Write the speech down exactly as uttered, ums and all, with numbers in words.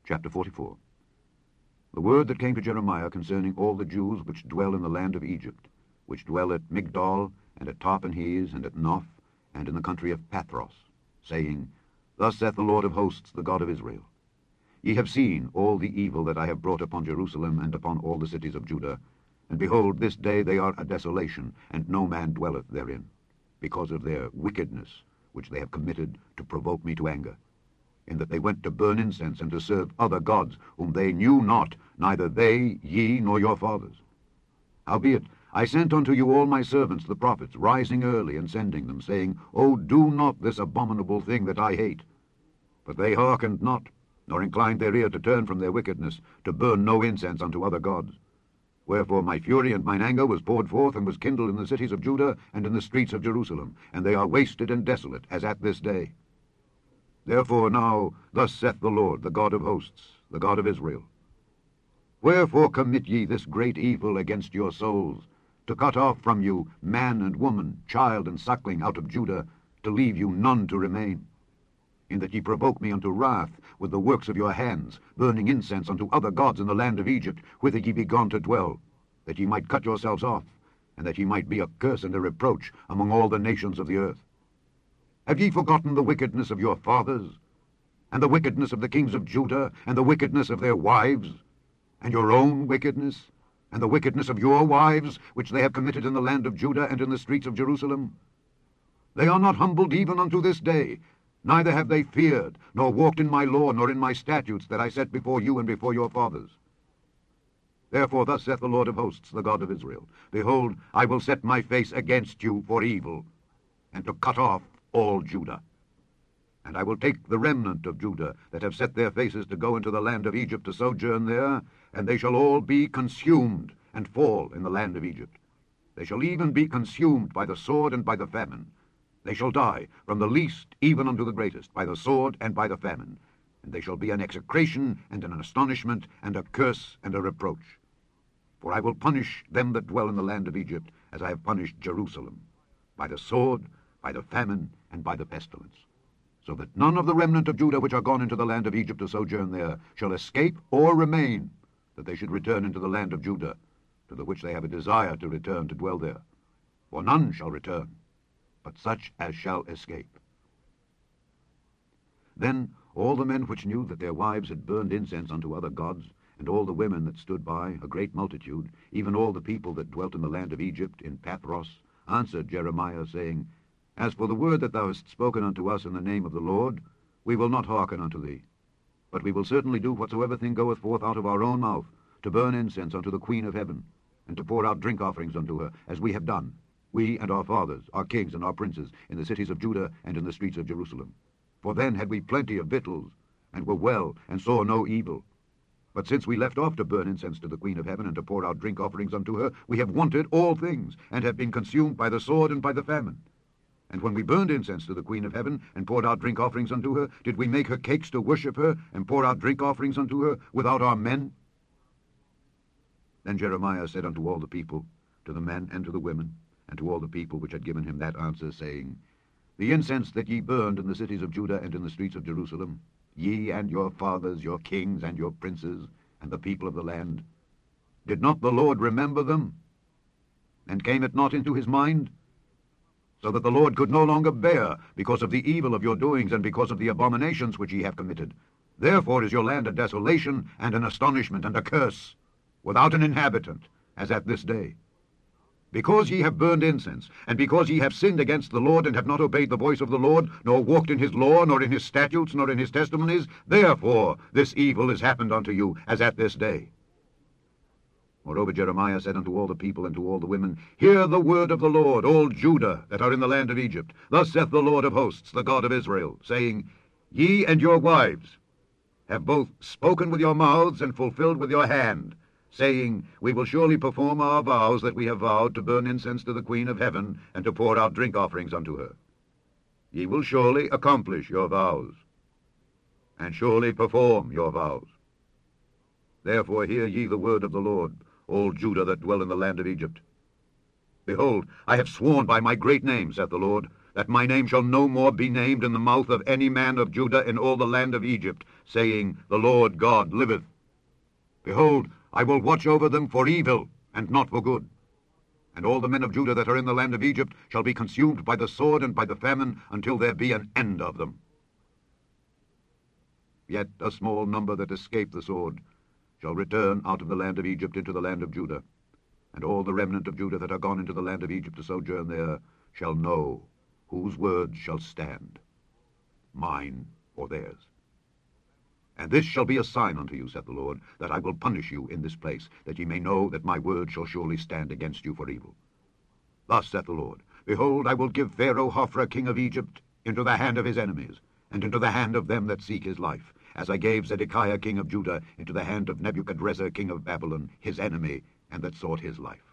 Chapter forty-four. The word that came to Jeremiah concerning all the Jews which dwell in the land of Egypt, which dwell at Migdol, and at Tarpanhes, and at Noph, and in the country of Pathros, saying, Thus saith the Lord of hosts, the God of Israel, Ye have seen all the evil that I have brought upon Jerusalem and upon all the cities of Judah, and behold, this day they are a desolation, and no man dwelleth therein, because of their wickedness which they have committed to provoke me to anger, in that they went to burn incense and to serve other gods, whom they knew not, neither they, ye, nor your fathers. Howbeit, I sent unto you all my servants the prophets, rising early and sending them, saying, O do not this abominable thing that I hate. But they hearkened not, nor inclined their ear to turn from their wickedness, to burn no incense unto other gods. Wherefore my fury and mine anger was poured forth, and was kindled in the cities of Judah and in the streets of Jerusalem, and they are wasted and desolate, as at this day. Therefore now, thus saith the Lord, the God of hosts, the God of Israel, Wherefore commit ye this great evil against your souls, to cut off from you man and woman, child and suckling out of Judah, to leave you none to remain? In that ye provoke me unto wrath with the works of your hands, burning incense unto other gods in the land of Egypt, whither ye be gone to dwell, that ye might cut yourselves off, and that ye might be a curse and a reproach among all the nations of the earth. Have ye forgotten the wickedness of your fathers, and the wickedness of the kings of Judah, and the wickedness of their wives, and your own wickedness, and the wickedness of your wives, which they have committed in the land of Judah and in the streets of Jerusalem? They are not humbled even unto this day, neither have they feared, nor walked in my law, nor in my statutes that I set before you and before your fathers. Therefore thus saith the Lord of hosts, the God of Israel, Behold, I will set my face against you for evil, and to cut off all Judah. And I will take the remnant of Judah that have set their faces to go into the land of Egypt to sojourn there, and they shall all be consumed and fall in the land of Egypt. They shall even be consumed by the sword and by the famine. They shall die, from the least even unto the greatest, by the sword and by the famine. And they shall be an execration and an astonishment and a curse and a reproach. For I will punish them that dwell in the land of Egypt, as I have punished Jerusalem, by the sword, by the famine, and by the pestilence, so that none of the remnant of Judah which are gone into the land of Egypt to sojourn there shall escape or remain, that they should return into the land of Judah, to the which they have a desire to return to dwell there. For none shall return, but such as shall escape. Then all the men which knew that their wives had burned incense unto other gods, and all the women that stood by, a great multitude, even all the people that dwelt in the land of Egypt, in Pathros, answered Jeremiah, saying, As for the word that thou hast spoken unto us in the name of the Lord, we will not hearken unto thee. But we will certainly do whatsoever thing goeth forth out of our own mouth, to burn incense unto the Queen of heaven, and to pour out drink offerings unto her, as we have done, we and our fathers, our kings and our princes, in the cities of Judah and in the streets of Jerusalem. For then had we plenty of victuals, and were well, and saw no evil. But since we left off to burn incense to the Queen of heaven, and to pour out drink offerings unto her, we have wanted all things, and have been consumed by the sword and by the famine. And when we burned incense to the Queen of heaven, and poured out drink offerings unto her, did we make her cakes to worship her, and pour out drink offerings unto her, without our men? Then Jeremiah said unto all the people, to the men and to the women, and to all the people which had given him that answer, saying, The incense that ye burned in the cities of Judah and in the streets of Jerusalem, ye and your fathers, your kings and your princes, and the people of the land, did not the Lord remember them? And came it not into his mind? So that the Lord could no longer bear, because of the evil of your doings, and because of the abominations which ye have committed. Therefore is your land a desolation, and an astonishment, and a curse, without an inhabitant, as at this day. Because ye have burned incense, and because ye have sinned against the Lord, and have not obeyed the voice of the Lord, nor walked in his law, nor in his statutes, nor in his testimonies, therefore this evil is happened unto you, as at this day. Moreover Jeremiah said unto all the people and to all the women, Hear the word of the Lord, all Judah that are in the land of Egypt. Thus saith the Lord of hosts, the God of Israel, saying, Ye and your wives have both spoken with your mouths, and fulfilled with your hand, saying, We will surely perform our vows that we have vowed, to burn incense to the Queen of heaven, and to pour out drink offerings unto her. Ye will surely accomplish your vows, and surely perform your vows. Therefore hear ye the word of the Lord, all Judah that dwell in the land of Egypt. Behold, I have sworn by my great name, saith the Lord, that my name shall no more be named in the mouth of any man of Judah in all the land of Egypt, saying, The Lord God liveth. Behold, I will watch over them for evil, and not for good. And all the men of Judah that are in the land of Egypt shall be consumed by the sword and by the famine, until there be an end of them. Yet a small number that escape the sword shall return out of the land of Egypt into the land of Judah. And all the remnant of Judah that are gone into the land of Egypt to sojourn there shall know whose words shall stand, mine or theirs. And this shall be a sign unto you, saith the Lord, that I will punish you in this place, that ye may know that my word shall surely stand against you for evil. Thus saith the Lord, Behold, I will give Pharaoh Hophra king of Egypt into the hand of his enemies, and into the hand of them that seek his life, as I gave Zedekiah king of Judah into the hand of Nebuchadrezzar king of Babylon, his enemy, and that sought his life.